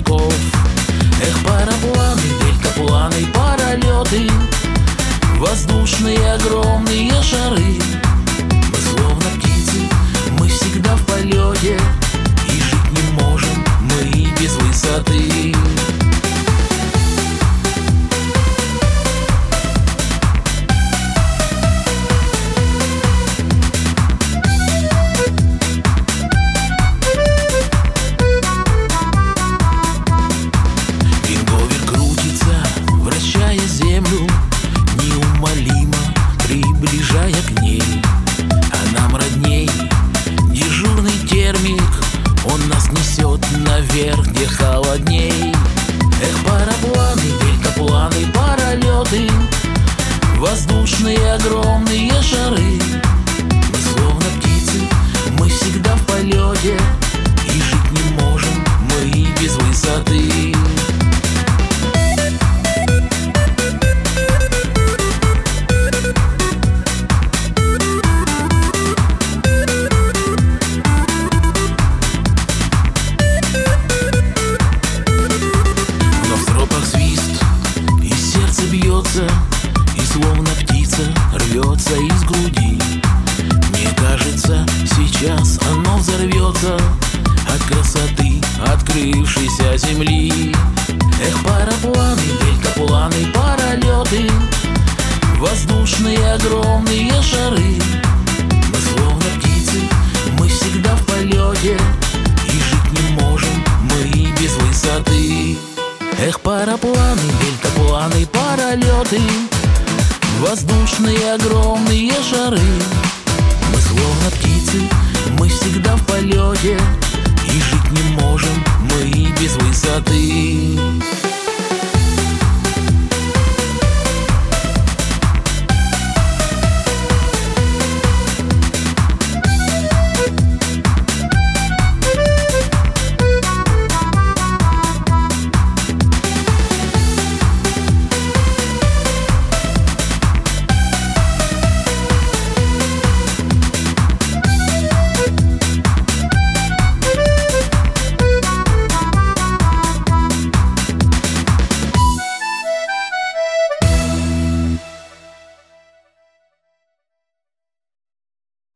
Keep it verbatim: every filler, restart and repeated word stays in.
облаков. Эх, парапланы, дельтапланы, паралеты, воздушные огромные шары. Мы словно птицы, мы всегда в полете, и жить не можем мы и без высоты. Землю неумолимо приближая к ней, а нам родней дежурный термик, он нас несет наверх, где холодней. Эх, парапланы, дельтапланы, паралеты, воздушные огромные шары. Мы словно птицы, мы всегда в полете, и жить не можем мы и без высоты. И словно птица рвется из груди. Мне кажется, сейчас оно взорвется от красоты открывшейся земли. Эх, парапланы, дельтапланы, паралеты, воздушные огромные шары. Мы словно птицы, мы всегда в полете, и жить не можем мы и без высоты. Эх, парапланы, дельтапланы, паралеты, воздушные огромные шары. Мы словно птицы, мы всегда в полете, и жить не можем мы и без высоты.